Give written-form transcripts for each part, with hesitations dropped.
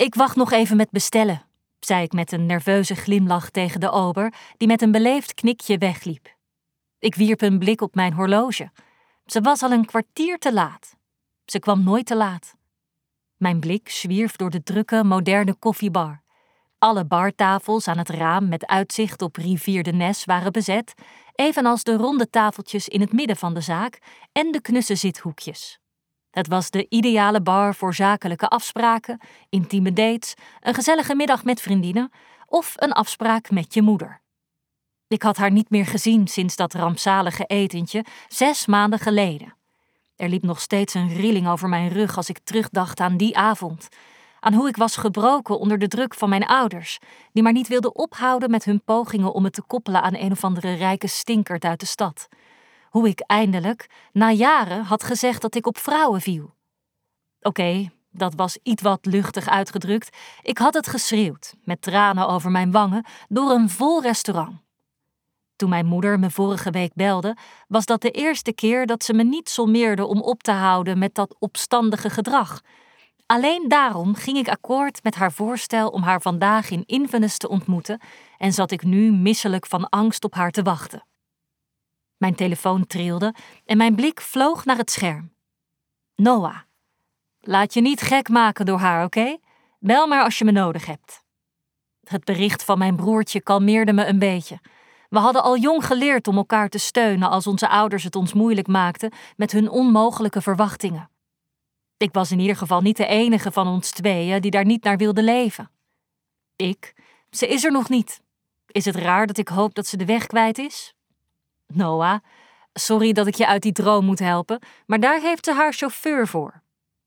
Ik wacht nog even met bestellen, zei ik met een nerveuze glimlach tegen de ober, die met een beleefd knikje wegliep. Ik wierp een blik op mijn horloge. Ze was al een kwartier te laat. Ze kwam nooit te laat. Mijn blik zwierf door de drukke, moderne koffiebar. Alle bartafels aan het raam met uitzicht op rivier de Nes waren bezet, evenals de ronde tafeltjes in het midden van de zaak en de knusse zithoekjes. Het was de ideale bar voor zakelijke afspraken, intieme dates, een gezellige middag met vriendinnen of een afspraak met je moeder. Ik had haar niet meer gezien sinds dat rampzalige etentje 6 maanden geleden. Er liep nog steeds een rilling over mijn rug als ik terugdacht aan die avond. Aan hoe ik was gebroken onder de druk van mijn ouders, die maar niet wilden ophouden met hun pogingen om het te koppelen aan een of andere rijke stinkert uit de stad. Hoe ik eindelijk, na jaren, had gezegd dat ik op vrouwen viel. Oké, dat was iets wat luchtig uitgedrukt. Ik had het geschreeuwd, met tranen over mijn wangen, door een vol restaurant. Toen mijn moeder me vorige week belde, was dat de eerste keer dat ze me niet sommeerde om op te houden met dat opstandige gedrag. Alleen daarom ging ik akkoord met haar voorstel om haar vandaag in Inverness te ontmoeten en zat ik nu misselijk van angst op haar te wachten. Mijn telefoon trilde en mijn blik vloog naar het scherm. Noah. Laat je niet gek maken door haar, oké? Bel maar als je me nodig hebt. Het bericht van mijn broertje kalmeerde me een beetje. We hadden al jong geleerd om elkaar te steunen als onze ouders het ons moeilijk maakten met hun onmogelijke verwachtingen. Ik was in ieder geval niet de enige van ons tweeën die daar niet naar wilde leven. Ze is er nog niet. Is het raar dat ik hoop dat ze de weg kwijt is? Noah, sorry dat ik je uit die droom moet helpen, maar daar heeft ze haar chauffeur voor.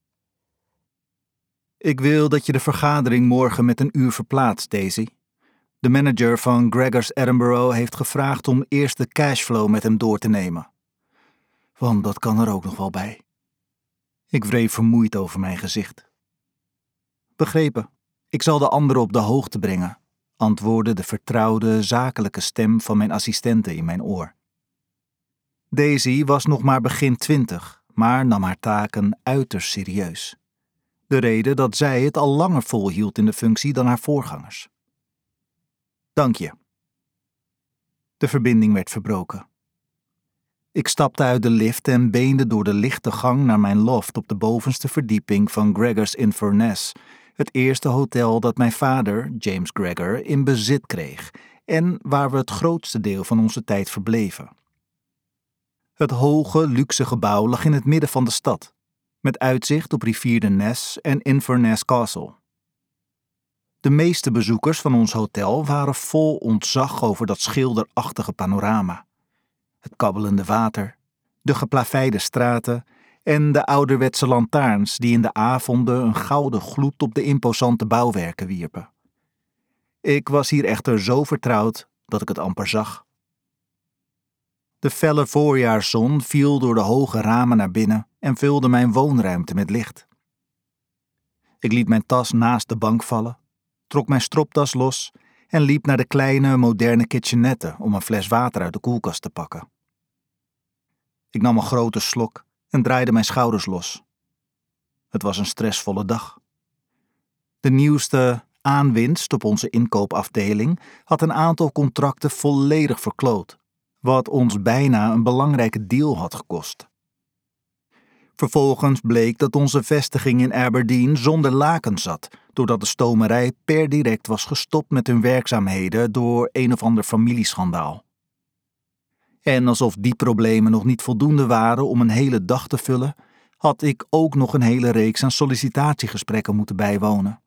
Ik wil dat je de vergadering morgen met 1 uur verplaatst, Daisy. De manager van Gregor's Edinburgh heeft gevraagd om eerst de cashflow met hem door te nemen. Want dat kan er ook nog wel bij. Ik wreef vermoeid over mijn gezicht. Begrepen, ik zal de anderen op de hoogte brengen, antwoordde de vertrouwde, zakelijke stem van mijn assistente in mijn oor. Daisy was nog maar begin 20, maar nam haar taken uiterst serieus. De reden dat zij het al langer volhield in de functie dan haar voorgangers. Dank je. De verbinding werd verbroken. Ik stapte uit de lift en beende door de lichte gang naar mijn loft op de bovenste verdieping van Gregor's Inverness, het eerste hotel dat mijn vader, James Gregor, in bezit kreeg en waar we het grootste deel van onze tijd verbleven. Het hoge, luxe gebouw lag in het midden van de stad, met uitzicht op rivier de Nes en Inverness Castle. De meeste bezoekers van ons hotel waren vol ontzag over dat schilderachtige panorama. Het kabbelende water, de geplaveide straten en de ouderwetse lantaarns die in de avonden een gouden gloed op de imposante bouwwerken wierpen. Ik was hier echter zo vertrouwd dat ik het amper zag. De felle voorjaarszon viel door de hoge ramen naar binnen en vulde mijn woonruimte met licht. Ik liet mijn tas naast de bank vallen, trok mijn stropdas los en liep naar de kleine, moderne kitchenette om een fles water uit de koelkast te pakken. Ik nam een grote slok en draaide mijn schouders los. Het was een stressvolle dag. De nieuwste aanwinst op onze inkoopafdeling had een aantal contracten volledig verkloot, wat ons bijna een belangrijke deal had gekost. Vervolgens bleek dat onze vestiging in Aberdeen zonder lakens zat, doordat de stomerij per direct was gestopt met hun werkzaamheden door een of ander familieschandaal. En alsof die problemen nog niet voldoende waren om een hele dag te vullen, had ik ook nog een hele reeks aan sollicitatiegesprekken moeten bijwonen.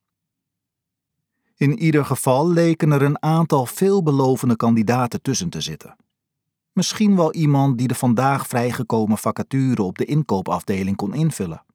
In ieder geval leken er een aantal veelbelovende kandidaten tussen te zitten. Misschien wel iemand die de vandaag vrijgekomen vacature op de inkoopafdeling kon invullen.